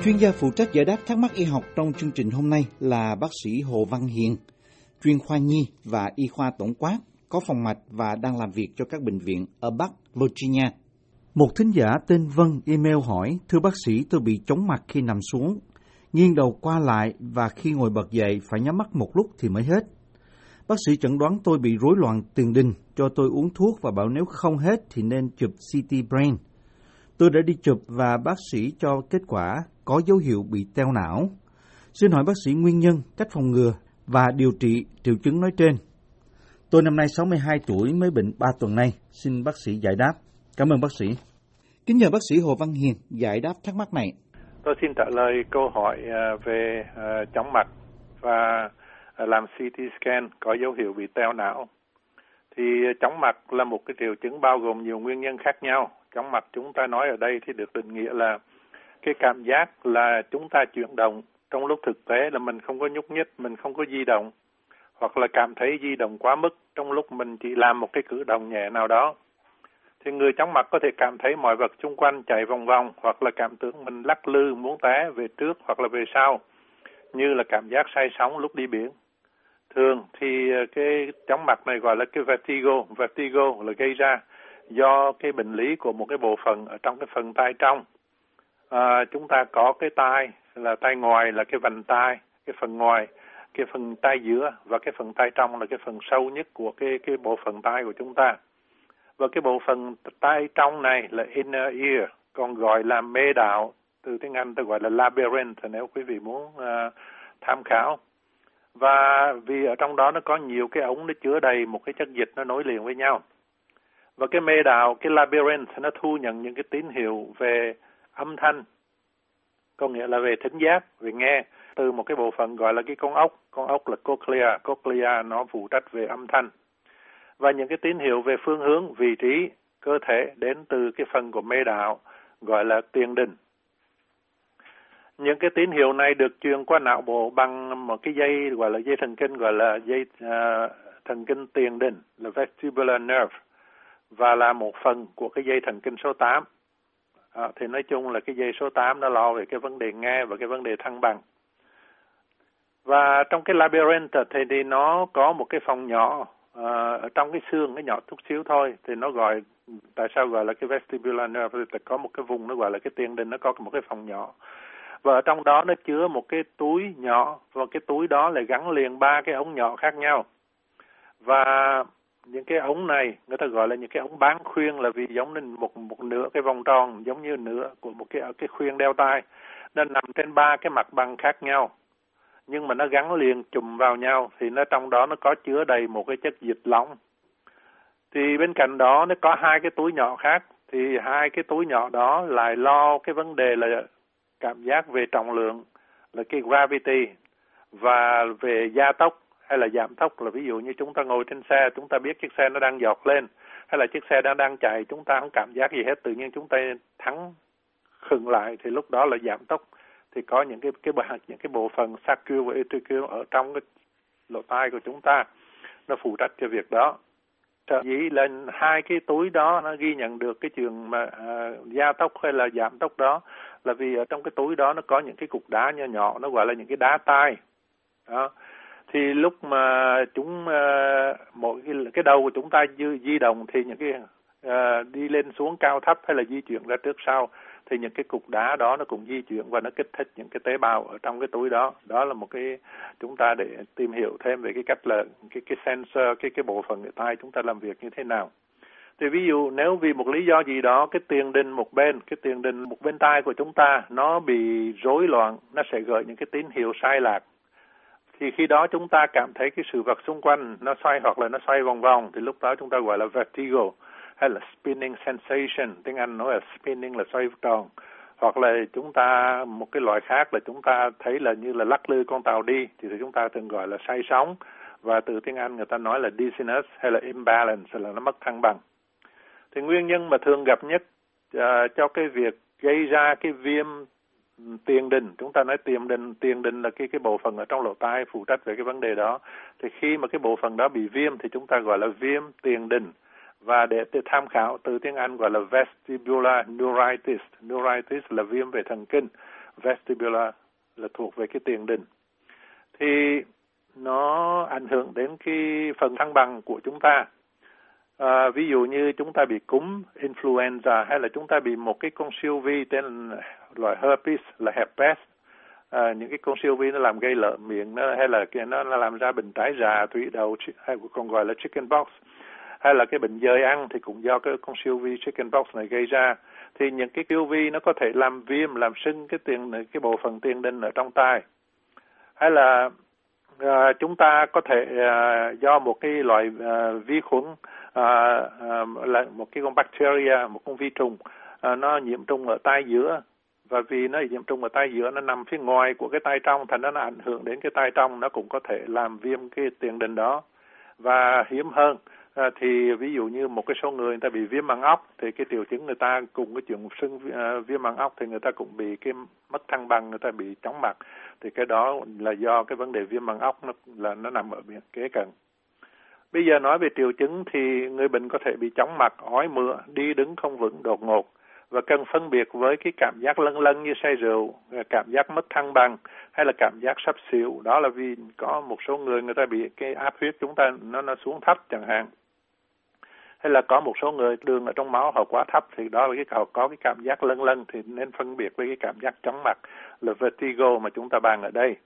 Chuyên gia phụ trách giải đáp thắc mắc y học trong chương trình hôm nay là bác sĩ Hồ Văn Hiền, chuyên khoa nhi và y khoa tổng quát, có phòng mạch và đang làm việc cho các bệnh viện ở Bắc Virginia. Một thính giả tên Vân email hỏi: thưa bác sĩ, tôi bị chóng mặt khi nằm xuống, nghiêng đầu qua lại và khi ngồi bật dậy phải nhắm mắt một lúc thì mới hết. Bác sĩ chẩn đoán tôi bị rối loạn tiền đình, cho tôi uống thuốc và bảo nếu không hết thì nên chụp CT brain. Tôi đã đi chụp và bác sĩ cho kết quả có dấu hiệu bị teo não. Xin hỏi bác sĩ nguyên nhân, cách phòng ngừa và điều trị triệu chứng nói trên. Tôi năm nay 62 tuổi, mới bệnh 3 tuần nay. Xin bác sĩ giải đáp. Cảm ơn bác sĩ. Kính nhờ bác sĩ Hồ Văn Hiền giải đáp thắc mắc này. Tôi xin trả lời câu hỏi về chóng mặt và làm CT scan có dấu hiệu bị teo não. Thì chóng mặt là một cái triệu chứng bao gồm nhiều nguyên nhân khác nhau. Chóng mặt chúng ta nói ở đây thì được định nghĩa là cái cảm giác là chúng ta chuyển động trong lúc thực tế là mình không có nhúc nhích, mình không có di động, hoặc là cảm thấy di động quá mức trong lúc mình chỉ làm một cái cử động nhẹ nào đó. Thì người chóng mặt có thể cảm thấy mọi vật xung quanh chạy vòng vòng, hoặc là cảm tưởng mình lắc lư muốn té về trước hoặc là về sau, như là cảm giác say sóng lúc đi biển. Thường thì cái chóng mặt này gọi là cái vertigo. Vertigo là gây ra do cái bệnh lý của một cái bộ phận ở trong cái phần tai trong. Chúng ta có cái tai là tai ngoài là cái vành tai, cái phần ngoài, cái phần tai giữa và cái phần tai trong là cái phần sâu nhất của cái bộ phận tai của chúng ta. Và cái bộ phận tai trong này là inner ear, còn gọi là mê đạo, từ tiếng Anh tôi gọi là labyrinth nếu quý vị muốn tham khảo. Và vì ở trong đó nó có nhiều cái ống nó chứa đầy một cái chất dịch nó nối liền với nhau. Và cái mê đạo, cái labyrinth nó thu nhận những cái tín hiệu về âm thanh, có nghĩa là về thính giác, về nghe, từ một cái bộ phận gọi là cái con ốc là cochlea nó phụ trách về âm thanh. Và những cái tín hiệu về phương hướng, vị trí, cơ thể đến từ cái phần của mê đạo gọi là tiền đình. Những cái tín hiệu này được truyền qua não bộ bằng một cái dây gọi là dây thần kinh, gọi là dây thần kinh tiền đình, là vestibular nerve, và là một phần của cái dây thần kinh số 8. Thì nói chung là cái dây số 8 nó lo về cái vấn đề nghe và cái vấn đề thăng bằng. Và trong cái labyrinth thì nó có một cái phòng nhỏ ở trong cái xương, cái nhỏ chút xíu thôi, thì nó gọi, tại sao gọi là cái vestibular nerve, thì có một cái vùng nó gọi là cái tiền đình, nó có một cái phòng nhỏ. Và ở trong đó nó chứa một cái túi nhỏ, và cái túi đó lại gắn liền 3 cái ống nhỏ khác nhau. Và những cái ống này người ta gọi là những cái ống bán khuyên, là vì giống như một nửa cái vòng tròn, giống như nửa của một cái khuyên đeo tai. Nó nằm trên 3 cái mặt bằng khác nhau, nhưng mà nó gắn liền chùm vào nhau, thì nó trong đó nó có chứa đầy một cái chất dịch lỏng. Thì bên cạnh đó nó có 2 cái túi nhỏ khác, thì 2 cái túi nhỏ đó lại lo cái vấn đề là cảm giác về trọng lượng, là cái gravity, và về gia tốc hay là giảm tốc, là ví dụ như chúng ta ngồi trên xe, chúng ta biết chiếc xe nó đang giọt lên, hay là chiếc xe đang chạy, chúng ta không cảm giác gì hết, tự nhiên chúng ta khựng lại, thì lúc đó là giảm tốc. Thì có những cái bộ phận sacral và atrial ở trong cái lỗ tai của chúng ta, nó phụ trách cái việc đó. Sở dĩ là 2 cái túi đó nó ghi nhận được cái trường mà gia tốc hay là giảm tốc đó, là vì ở trong cái túi đó nó có những cái cục đá nhỏ nhỏ, nó gọi là những cái đá tai. Đó. Thì lúc mà mỗi cái đầu của chúng ta di động, thì những cái đi lên xuống cao thấp hay là di chuyển ra trước sau, thì những cái cục đá đó nó cũng di chuyển và nó kích thích những cái tế bào ở trong cái túi đó. Đó là một cái chúng ta để tìm hiểu thêm về cái cách là cái sensor, cái bộ phận của tai chúng ta làm việc như thế nào. Thì ví dụ nếu vì một lý do gì đó cái tiền đình một bên tai của chúng ta nó bị rối loạn, nó sẽ gửi những cái tín hiệu sai lạc. Thì khi đó chúng ta cảm thấy cái sự vật xung quanh nó xoay hoặc là nó xoay vòng vòng, thì lúc đó chúng ta gọi là vertigo, hay là spinning sensation, tiếng Anh nói là spinning là xoay tròn. Hoặc là chúng ta, một cái loại khác là chúng ta thấy là như là lắc lư con tàu đi, thì chúng ta thường gọi là say sóng, và từ tiếng Anh người ta nói là dizziness hay là imbalance, là nó mất thăng bằng. Thì nguyên nhân mà thường gặp nhất cho cái việc gây ra cái viêm tiền đình, chúng ta nói tiền đình là cái bộ phận ở trong lỗ tai phụ trách về cái vấn đề đó. Thì khi mà cái bộ phận đó bị viêm thì chúng ta gọi là viêm tiền đình. Và để tham khảo, từ tiếng Anh gọi là vestibular neuritis. Neuritis là viêm về thần kinh, vestibular là thuộc về cái tiền đình. Thì nó ảnh hưởng đến cái phần thăng bằng của chúng ta. Ví dụ như chúng ta bị cúm, influenza, hay là chúng ta bị một cái con siêu vi tên loại herpes là herpes. Những cái con siêu vi nó làm gây lở miệng, hay là nó làm ra bệnh trái rà, thủy đậu, hay còn gọi là chickenpox, hay là cái bệnh dơi ăn thì cũng do cái con siêu vi chickenpox này gây ra. Thì những cái siêu vi nó có thể làm viêm, làm sưng cái bộ phận tiền đình ở trong tai. Hay là chúng ta có thể do một cái loại vi khuẩn, là một cái con bacteria, một con vi trùng, nó nhiễm trùng ở tai giữa. Và vì nó nhiễm trùng ở tai giữa, nó nằm phía ngoài của cái tai trong, thành ra nó ảnh hưởng đến cái tai trong, nó cũng có thể làm viêm cái tiền đình đó. Và hiếm hơn, thì ví dụ như một cái số người ta bị viêm màng ốc, thì cái triệu chứng người ta cùng cái chuyện sưng viêm màng ốc thì người ta cũng bị cái mất thăng bằng, người ta bị chóng mặt. Thì cái đó là do cái vấn đề viêm màng ốc nó nằm ở kế cận. Bây giờ nói về triệu chứng thì người bệnh có thể bị chóng mặt, ói mửa, đi đứng không vững đột ngột, và cần phân biệt với cái cảm giác lâng lâng như say rượu, cảm giác mất thăng bằng, hay là cảm giác sắp xỉu. Đó là vì có một số người ta bị cái áp huyết chúng ta nó xuống thấp chẳng hạn. Hay là có một số người đường ở trong máu họ quá thấp, thì đó là họ có cái cảm giác lâng lâng, thì nên phân biệt với cái cảm giác chóng mặt là vertigo mà chúng ta bàn ở đây.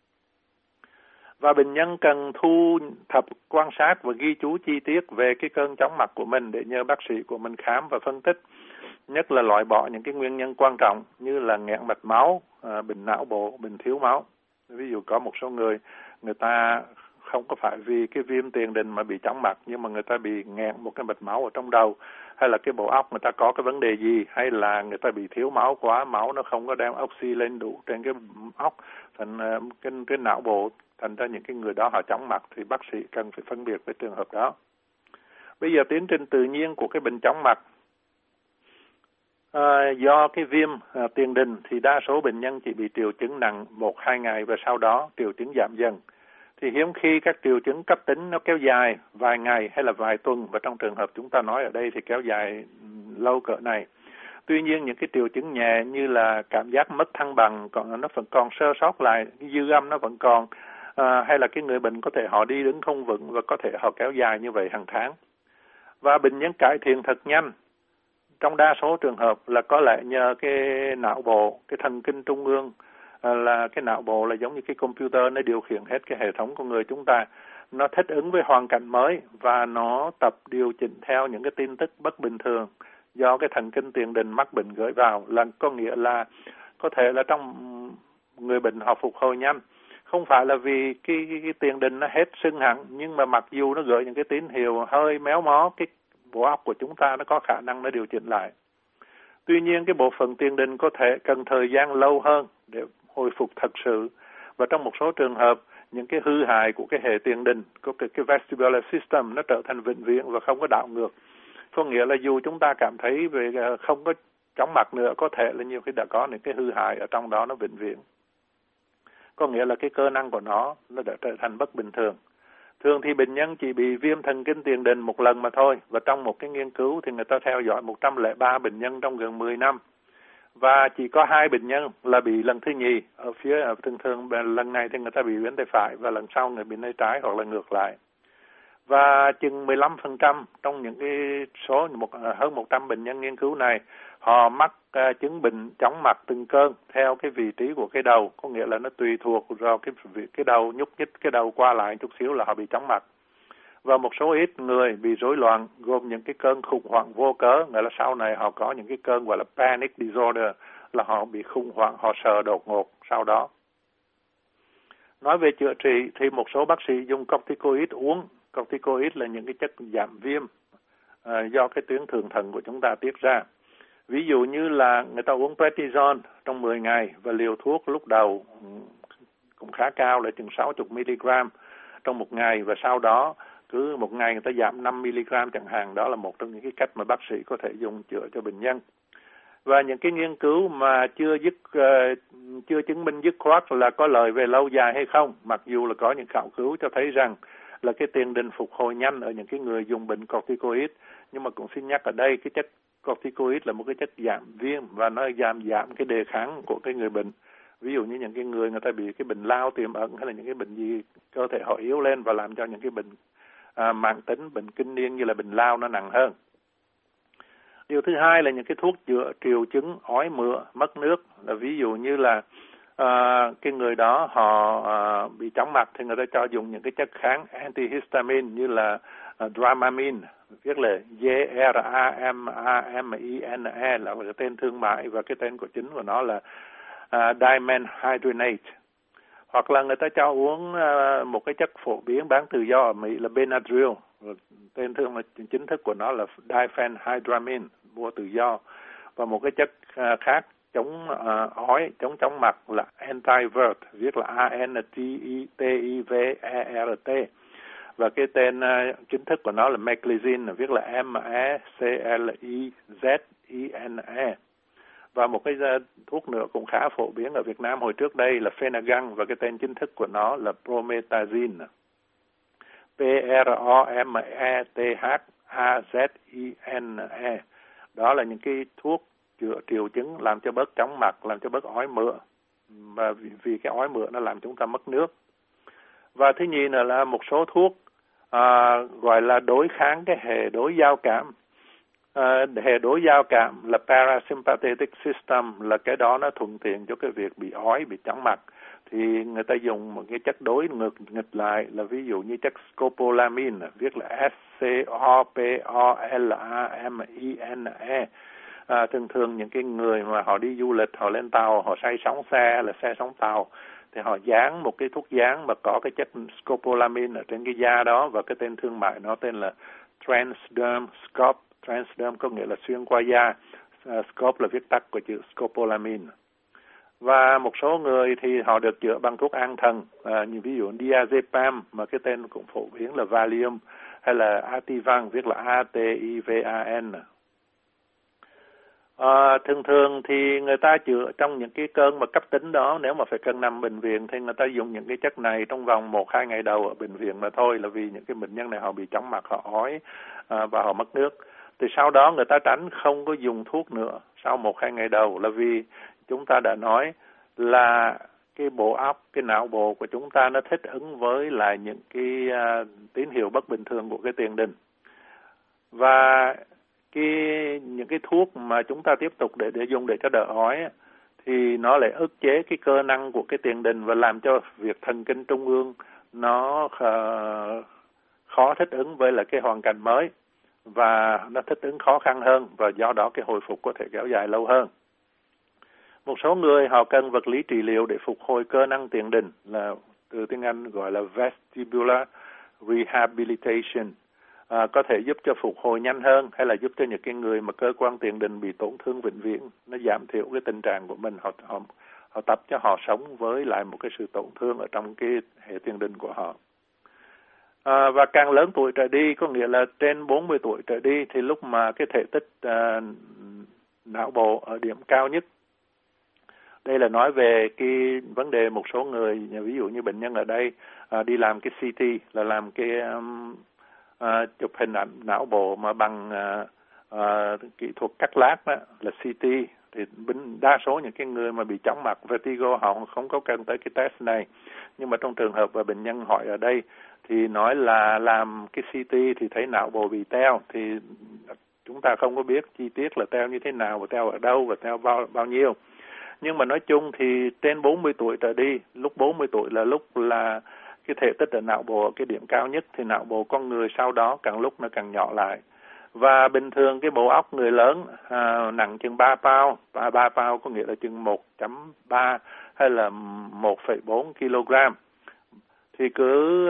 Và bệnh nhân cần thu thập, quan sát và ghi chú chi tiết về cái cơn chóng mặt của mình để nhờ bác sĩ của mình khám và phân tích, nhất là loại bỏ những cái nguyên nhân quan trọng như là nghẽn mạch máu, bệnh não bộ, bệnh thiếu máu. Ví dụ có một số người ta không có phải vì cái viêm tiền đình mà bị chóng mặt, nhưng mà người ta bị nghẽn một cái mạch máu ở trong đầu, hay là cái bộ óc người ta có cái vấn đề gì, hay là người ta bị thiếu máu quá, máu nó không có đem oxy lên đủ trên cái óc, thành cái não bộ, thành ra những cái người đó họ chóng mặt, thì bác sĩ cần phải phân biệt với trường hợp đó. Bây giờ tiến trình tự nhiên của cái bệnh chóng mặt, do cái viêm tiền đình thì đa số bệnh nhân chỉ bị triệu chứng nặng 1-2 ngày và sau đó triệu chứng giảm dần. Thì hiếm khi các triệu chứng cấp tính nó kéo dài vài ngày hay là vài tuần, và trong trường hợp chúng ta nói ở đây thì kéo dài lâu cỡ này. Tuy nhiên những cái triệu chứng nhẹ như là cảm giác mất thăng bằng, nó vẫn còn sơ sót lại, cái dư âm nó vẫn còn, hay là cái người bệnh có thể họ đi đứng không vững, và có thể họ kéo dài như vậy hàng tháng. Và bệnh nhân cải thiện thật nhanh. Trong đa số trường hợp là có lẽ nhờ cái não bộ, cái thần kinh trung ương, là cái não bộ là giống như cái computer, nó điều khiển hết cái hệ thống của người chúng ta. Nó thích ứng với hoàn cảnh mới và nó tập điều chỉnh theo những cái tin tức bất bình thường do cái thần kinh tiền đình mắc bệnh gửi vào. Là có nghĩa là có thể là trong người bệnh họ phục hồi nhanh, không phải là vì cái tiền đình nó hết sưng hẳn, nhưng mà mặc dù nó gửi những cái tín hiệu hơi méo mó, cái bộ óc của chúng ta nó có khả năng nó điều chỉnh lại. Tuy nhiên cái bộ phận tiền đình có thể cần thời gian lâu hơn để hồi phục thật sự, và trong một số trường hợp những cái hư hại của cái hệ tiền đình, của cái vestibular system nó trở thành vĩnh viễn và không có đảo ngược. Có nghĩa là dù chúng ta cảm thấy về không có chóng mặt nữa, có thể là nhiều khi đã có những cái hư hại ở trong đó nó vĩnh viễn. Có nghĩa là cái cơ năng của nó đã trở thành bất bình thường. Thường thì bệnh nhân chỉ bị viêm thần kinh tiền đình một lần mà thôi, và trong một cái nghiên cứu thì người ta theo dõi 103 bệnh nhân trong gần 10 năm. Và chỉ có 2 bệnh nhân là bị lần thứ nhì, ở phía thường lần này thì người ta bị bên tay phải và lần sau người bị tay trái hoặc là ngược lại. Và chừng 15% trong những cái số hơn 100 bệnh nhân nghiên cứu này, họ mắc chứng bệnh chóng mặt từng cơn theo cái vị trí của cái đầu, có nghĩa là nó tùy thuộc vào cái đầu nhúc nhích cái đầu qua lại chút xíu là họ bị chóng mặt. Và một số ít người bị rối loạn gồm những cái cơn khủng hoảng vô cớ, nghĩa là sau này họ có những cái cơn gọi là panic disorder, là họ bị khủng hoảng, họ sợ đột ngột sau đó. Nói về chữa trị thì một số bác sĩ dùng corticoid uống. Corticoid là những cái chất giảm viêm do cái tuyến thượng thận của chúng ta tiết ra. Ví dụ như là người ta uống prednisone trong 10 ngày và liều thuốc lúc đầu cũng khá cao là chừng 60 mg trong một ngày, và sau đó cứ một ngày người ta giảm 5 mg chẳng hạn. Đó là một trong những cái cách mà bác sĩ có thể dùng chữa cho bệnh nhân. Và những cái nghiên cứu mà chưa chứng minh dứt khoát là có lợi về lâu dài hay không, mặc dù là có những khảo cứu cho thấy rằng là cái tiền đình phục hồi nhanh ở những cái người dùng bệnh corticoid, nhưng mà cũng xin nhắc ở đây cái chất corticoid là một cái chất giảm viêm và nó giảm cái đề kháng của cái người bệnh. Ví dụ như những cái người ta bị cái bệnh lao tiềm ẩn hay là những cái bệnh gì cơ thể họ yếu lên và làm cho những cái bệnh mãn tính, bệnh kinh niên như là bệnh lao nó nặng hơn. Điều thứ hai là những cái thuốc chữa triệu chứng ói mửa, mất nước, là ví dụ như là cái người đó họ bị chóng mặt thì người ta cho dùng những cái chất kháng antihistamine như là Dramamine, viết là Dramamine là cái tên thương mại và cái tên của chính của nó là dimenhydrinate. Hoặc là người ta cho uống một cái chất phổ biến bán tự do ở Mỹ là Benadryl, tên thương chính thức của nó là diphenhydramine, mua tự do. Và một cái chất khác chống ói, chống chóng mặt là Antivert, viết là Antivert. Và cái tên chính thức của nó là Meclizine, viết là Meclizine. Và một cái thuốc nữa cũng khá phổ biến ở Việt Nam hồi trước đây là Phenergan và cái tên chính thức của nó là Promethazine. Promethazine. Đó là những cái thuốc chữa triệu chứng làm cho bớt chóng mặt, làm cho bớt ói mửa. Và vì cái ói mửa nó làm chúng ta mất nước. Và thứ nhì là một số thuốc gọi là đối kháng cái hệ đối giao cảm. Hệ đối giao cảm là parasympathetic system, là cái đó nó thuận tiện cho cái việc bị ói, bị chóng mặt. Thì người ta dùng một cái chất đối nghịch lại là ví dụ như chất scopolamine, viết là Scopolamine. Thường những cái người mà họ đi du lịch, họ lên tàu, họ say sóng xe là xe sóng tàu, thì họ dán một cái thuốc dán mà có cái chất scopolamine ở trên cái da đó, và cái tên thương mại nó tên là Transderm Scop. Transderm có nghĩa là xuyên qua da, Scop là viết tắt của chữ scopolamine. Và một số người thì họ được chữa bằng thuốc an thần, như ví dụ diazepam mà cái tên cũng phổ biến là Valium, hay là Ativan, viết là Ativan. Thường thì người ta chữa trong những cái cơn mà cấp tính đó, nếu mà phải cơn nằm bệnh viện thì người ta dùng những cái chất này trong vòng 1-2 ngày đầu ở bệnh viện mà thôi, là vì những cái bệnh nhân này họ bị chóng mặt, họ ói và họ mất nước. Thì sau đó người ta tránh không có dùng thuốc nữa sau 1-2 ngày đầu, là vì chúng ta đã nói là cái bộ óc, cái não bộ của chúng ta nó thích ứng với lại những cái tín hiệu bất bình thường của cái tiền đình. Và những cái thuốc mà chúng ta tiếp tục để dùng để cho đỡ ói thì nó lại ức chế cái cơ năng của cái tiền đình và làm cho việc thần kinh trung ương nó khó thích ứng với lại cái hoàn cảnh mới, và nó thích ứng khó khăn hơn, và do đó cái hồi phục có thể kéo dài lâu hơn. Một số người họ cần vật lý trị liệu để phục hồi cơ năng tiền đình, là từ tiếng Anh gọi là vestibular rehabilitation, có thể giúp cho phục hồi nhanh hơn, hay là giúp cho những cái người mà cơ quan tiền đình bị tổn thương vĩnh viễn, nó giảm thiểu cái tình trạng của mình, họ tập cho họ sống với lại một cái sự tổn thương ở trong cái hệ tiền đình của họ. Và càng lớn tuổi trở đi, có nghĩa là trên 40 tuổi trở đi, thì lúc mà cái thể tích não bộ ở điểm cao nhất. Đây là nói về cái vấn đề một số người, ví dụ như bệnh nhân ở đây đi làm cái CT, là làm cái chụp hình ảnh não bộ mà bằng kỹ thuật cắt lát đó, là CT. Thì đa số những cái người mà bị chóng mặt, vertigo, họ không có cần tới cái test này. Nhưng mà trong trường hợp mà bệnh nhân hỏi ở đây thì nói là làm cái CT thì thấy não bộ bị teo, thì chúng ta không có biết chi tiết là teo như thế nào, và teo ở đâu, và teo bao nhiêu. Nhưng mà nói chung thì trên 40 tuổi trở đi, lúc 40 tuổi là lúc là cái thể tích ở não bộ ở cái điểm cao nhất, thì não bộ con người sau đó càng lúc nó càng nhỏ lại. Và bình thường cái bộ óc người lớn nặng chừng 3 pound, 3 pound có nghĩa là chừng 1.3 hay là 1,4 kg. Thì cứ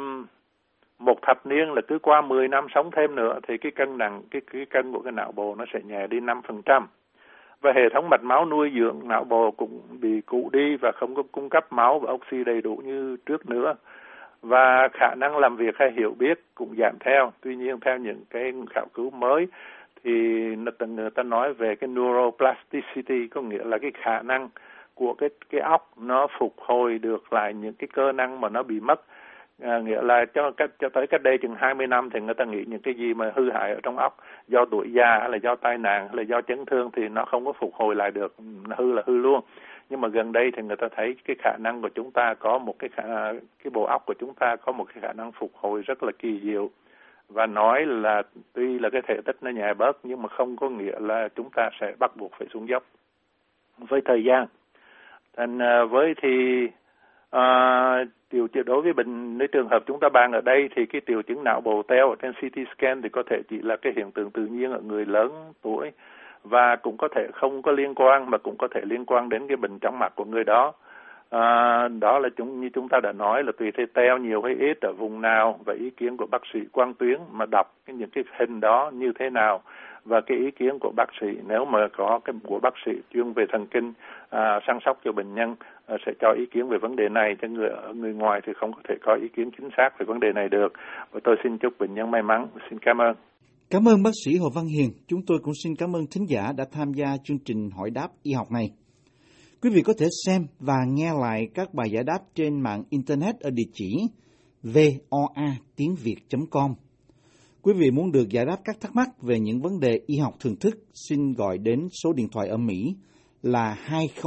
một thập niên là cứ qua 10 năm sống thêm nữa thì cái cân nặng, cái cân của cái não bộ nó sẽ nhẹ đi 5%. Và hệ thống mạch máu nuôi dưỡng não bộ cũng bị cụ đi và không có cung cấp máu và oxy đầy đủ như trước nữa. Và khả năng làm việc hay hiểu biết cũng giảm theo. Tuy nhiên theo những cái khảo cứu mới thì người ta nói về cái neuroplasticity, có nghĩa là cái khả năng của cái óc nó phục hồi được lại những cái cơ năng mà nó bị mất. Nghĩa là cho tới cách đây chừng 20 năm thì người ta nghĩ những cái gì mà hư hại ở trong óc do tuổi già hay là do tai nạn hay là do chấn thương thì nó không có phục hồi lại được, hư là hư luôn. Nhưng mà gần đây thì người ta thấy cái khả năng của chúng ta có một cái bộ óc của chúng ta có một cái khả năng phục hồi rất là kỳ diệu, và nói là tuy là cái thể tích nó nhẹ bớt nhưng mà không có nghĩa là chúng ta sẽ bắt buộc phải xuống dốc với thời gian. Thành với thì đối với nếu trường hợp chúng ta bàn ở đây thì cái triệu chứng não bồ teo ở trên CT scan thì có thể chỉ là cái hiện tượng tự nhiên ở người lớn tuổi, và cũng có thể không có liên quan, mà cũng có thể liên quan đến cái bệnh chóng mặt của người đó. Đó là như chúng ta đã nói là tùy theo teo nhiều hay ít ở vùng nào, và ý kiến của bác sĩ Quang Tuyến mà đọc những cái hình đó như thế nào, và cái ý kiến của bác sĩ nếu mà có của bác sĩ chuyên về thần kinh săn sóc cho bệnh nhân sẽ cho ý kiến về vấn đề này, cho người ngoài thì không có thể có ý kiến chính xác về vấn đề này được. Và tôi xin chúc bệnh nhân may mắn. Xin cảm ơn. Cảm ơn bác sĩ Hồ Văn Hiền. Chúng tôi cũng xin cảm ơn thính giả đã tham gia chương trình hỏi đáp y học này. Quý vị có thể xem và nghe lại các bài giải đáp trên mạng Internet ở địa chỉ voatiếngviet.com. Quý vị muốn được giải đáp các thắc mắc về những vấn đề y học thường thức, xin gọi đến số điện thoại ở Mỹ là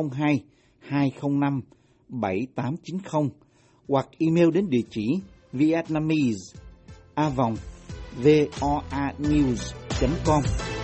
202-205-7890 hoặc email đến địa chỉ vietnamese@voanews.com.